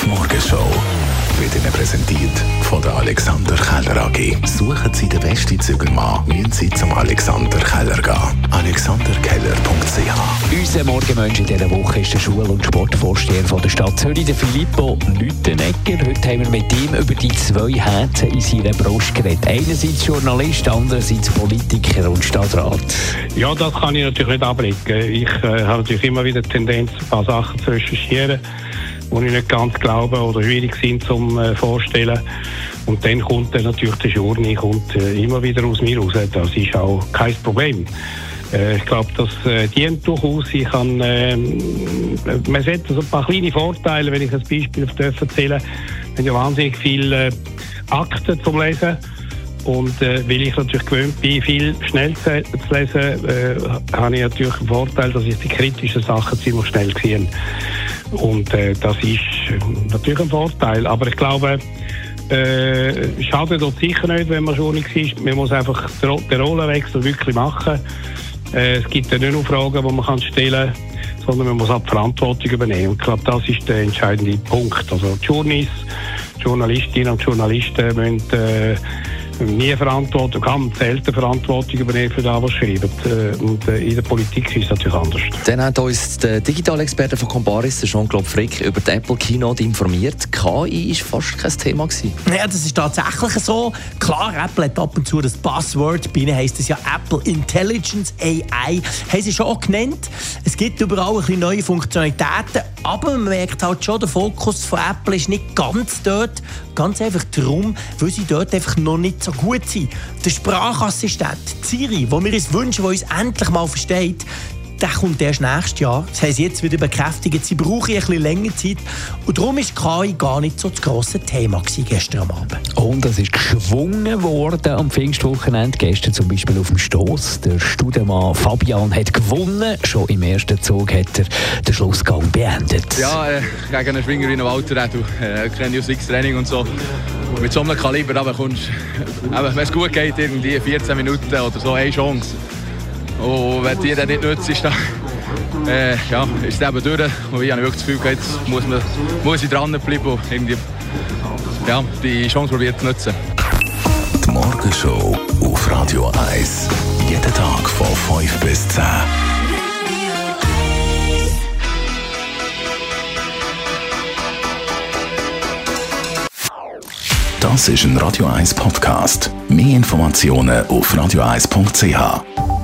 Die Morgenshow wird Ihnen präsentiert von der Alexander Keller AG. Suchen Sie den besten Zügelmann, müssen Sie zum Alexander Keller gehen. alexanderkeller.ch. Unser Morgenmensch in dieser Woche ist der Schul- und Sportvorsteher von der Stadt Zürich, der Filippo Lüttenegger. Heute haben wir mit ihm über die zwei Herzen in seiner Brust geredet. Einerseits Journalist, andererseits Politiker und Stadtrat. Ja, das kann ich natürlich nicht ablegen. Ich habe natürlich immer wieder die Tendenz, ein paar Sachen zu recherchieren, die ich nicht ganz glaube oder schwierig sind zum Vorstellen. Und dann kommt natürlich der Journey immer wieder aus mir raus. Das ist auch kein Problem. Ich glaube, das dient durchaus. Man sieht so ein paar kleine Vorteile, wenn ich ein Beispiel erzählen darf. Ich habe ja wahnsinnig viele Akten zum Lesen. Und weil ich natürlich gewöhnt bin, viel schnell zu lesen, habe ich natürlich den Vorteil, dass ich die kritischen Sachen ziemlich schnell sehe. Und das ist natürlich ein Vorteil. Aber ich glaube, schadet dort sicher nicht, wenn man schon nicht ist. Man muss einfach den Rollenwechsel wirklich machen. Es gibt ja nicht nur Fragen, die man stellen kann, sondern man muss auch die Verantwortung übernehmen. Und ich glaube, das ist der entscheidende Punkt. Also die Journalistinnen und Journalisten müssen nie Verantwortung, ganz selten Verantwortung übernehmen für das, was sie schreiben. Und in der Politik ist es natürlich anders. Dann hat uns der Digitalexperte von Comparis, Jean-Claude Frick, über die Apple Keynote informiert. KI war fast kein Thema gewesen. Ja, das ist tatsächlich so. Klar, Apple hat ab und zu das Buzzword. Bei ihnen heisst es ja Apple Intelligence AI. Haben sie schon auch genannt. Es gibt überall ein bisschen neue Funktionalitäten, aber man merkt halt schon, der Fokus von Apple ist nicht ganz dort. Ganz einfach darum, weil sie dort einfach noch nicht so gut sind. Der Sprachassistent Siri, den wir uns wünschen, der uns endlich mal versteht, der kommt erst nächstes Jahr. Das haben sie jetzt wieder bekräftigt. Sie brauchen ein bisschen länger Zeit. Und darum war KI gar nicht so das grosse Thema gestern Abend. Und es ist geschwungen worden am Pfingstwochenende. Gestern zum Beispiel auf dem Stoss. Der Studemann Fabian hat gewonnen. Schon im ersten Zug hat er den Schlussgang beendet. Ja, gegen einen Schwinger wie einen Walter, du kennst ja X-Training und so. Mit so einem Kaliber bekommst du, wenn es gut geht, irgendwie 14 Minuten oder so eine Chance. Und wenn die dann nicht nützt, ist es eben durch. Und ich habe wirklich das Gefühl, jetzt muss ich dranbleiben und irgendwie, die Chance probiert zu nutzen. Die Morgenshow auf Radio 1. Jeden Tag von 5 bis 10. Das ist ein Radio 1 Podcast. Mehr Informationen auf radio1.ch.